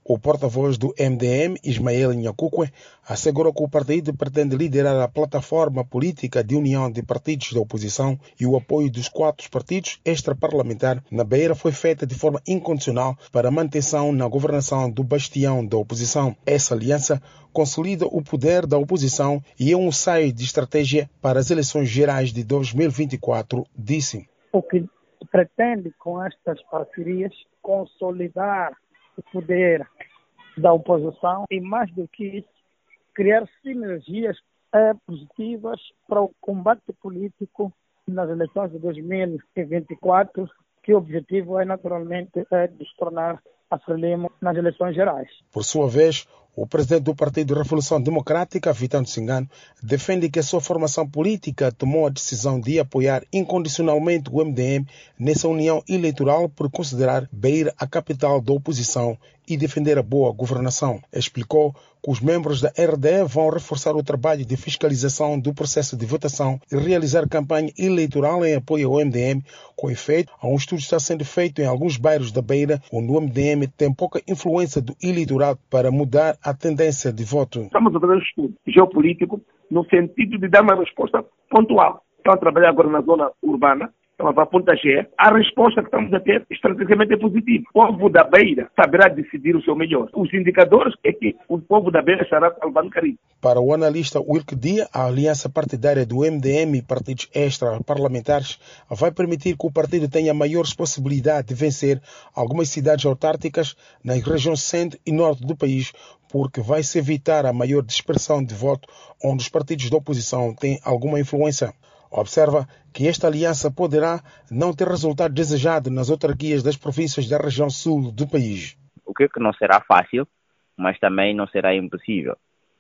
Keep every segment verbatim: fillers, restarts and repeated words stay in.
O porta-voz do M D M, Ismael Nhacuque, assegurou que o partido pretende liderar a plataforma política de união de partidos da oposição e o apoio dos quatro partidos extra-parlamentares na Beira foi feita de forma incondicional para a manutenção na governação do bastião da oposição. Essa aliança consolida o poder da oposição e é um ensaio de estratégia para as eleições gerais de dois mil e vinte e quatro, disse. O que pretende com estas parcerias consolidar o poder da oposição e, mais do que isso, criar sinergias é, positivas para o combate político nas eleições de dois mil e vinte e quatro, que o objetivo é, naturalmente, é de se tornar a Frelimo nas eleições gerais. Por sua vez, o presidente do Partido de Revolução Democrática, Vitano Cingano, defende que a sua formação política tomou a decisão de apoiar incondicionalmente o M D M nessa união eleitoral por considerar Beira a capital da oposição e defender a boa governação. Explicou que os membros da R D vão reforçar o trabalho de fiscalização do processo de votação e realizar campanha eleitoral em apoio ao M D M. Com efeito, há um estudo que está sendo feito em alguns bairros da Beira, onde o M D M tem pouca influência do eleitorado para mudar a tendência de voto. Estamos a fazer um estudo geopolítico no sentido de dar uma resposta pontual. Estão a trabalhar agora na zona urbana, estão a para a Ponta G. A resposta que estamos a ter estrategicamente é positiva. O povo da Beira saberá decidir o seu melhor. Os indicadores é que o povo da Beira estará salvando carinho. Para o analista Wilke Dia, a aliança partidária do M D M e partidos extra-parlamentares vai permitir que o partido tenha maiores possibilidades de vencer algumas cidades autárquicas nas regiões centro e norte do país, porque vai se evitar a maior dispersão de voto onde os partidos da oposição têm alguma influência. Observa que esta aliança poderá não ter resultado desejado nas autarquias das províncias da região sul do país. O que não será fácil, mas também não será impossível.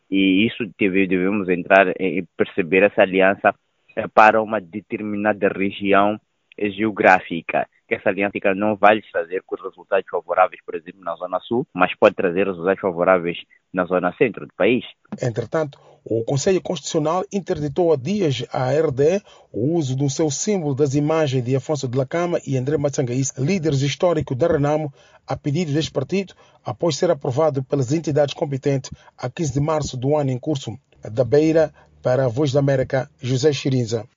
E isso devemos entrar e perceber essa aliança para uma determinada região geográfica. Que essa aliança não vai trazer resultados favoráveis, por exemplo, na Zona Sul, mas pode trazer resultados favoráveis na Zona Centro do país. Entretanto, o Conselho Constitucional interditou há dias à R D o uso do seu símbolo das imagens de Afonso de Lacama e André Matsangaís, líderes históricos da Renamo, a pedido deste partido, após ser aprovado pelas entidades competentes a quinze de março do ano em curso. Da Beira, para a Voz da América, José Chirinza.